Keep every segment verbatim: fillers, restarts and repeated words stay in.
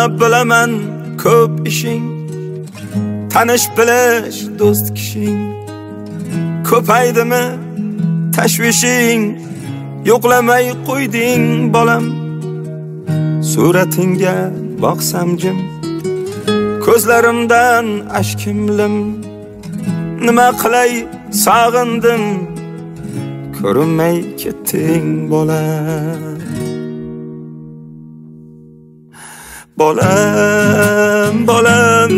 bilaman ko'p ishing, tanish bilish do'st kishing. Ko'paydimi tashvishing, yo'qlamay qo'yding bolam. Suratingga boqsam jim, ko'zlarimdan ashkimlim. Nima qilay sog'indim, ko'rinmay ketding bolam. Bolam, bolam,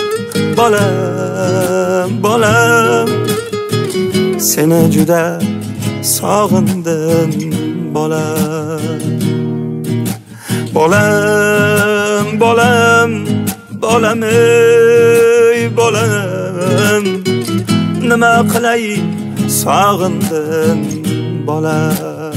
bolam, bolam, seni juda sog'indim bolam. Bolam, bolam, bolam, ey bolam, nima qilay sog'indim bolam.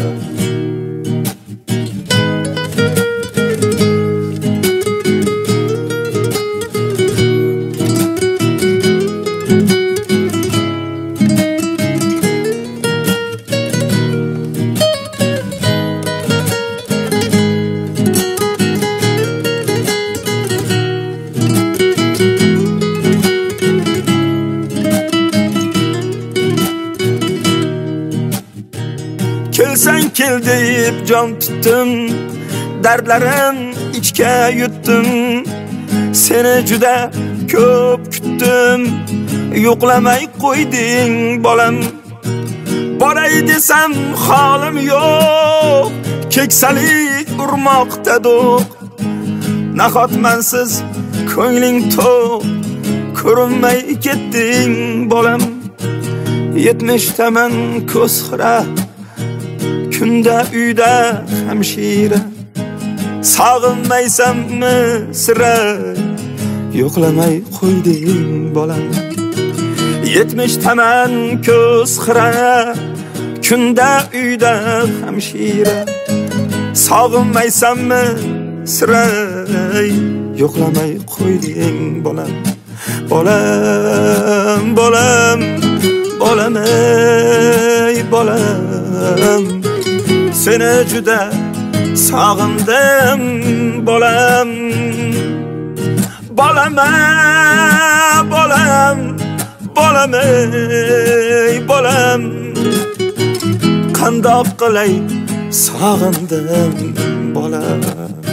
Kelsan kel deyip jon tutdim, dardlarim ichga yutdim. Seni juda ko'p kutdim, yo'qlamay qo'yding bolam. Boray desam holim yo'q, keksalik urmoqda do'q. Nahotmansiz ko'ngling to'q, ko'rinmay ketding bolam. Yetmishtaman ko'z xira, kunda uyda hamshira. Sog'inmaysanmi sira, yo'qlamay qo'yding bolam. Yetmishtaman ko'z xira, kunda uyda hamshira. Sog'inmaysanmi sira, yo'qlamay qo'yding bolam. Bolam, bolam, bolam, ey bolam, seni juda sog'indim bolam. Bolam, bolam, bolam, ey bolam, qandoq qilay sog'indim bolam.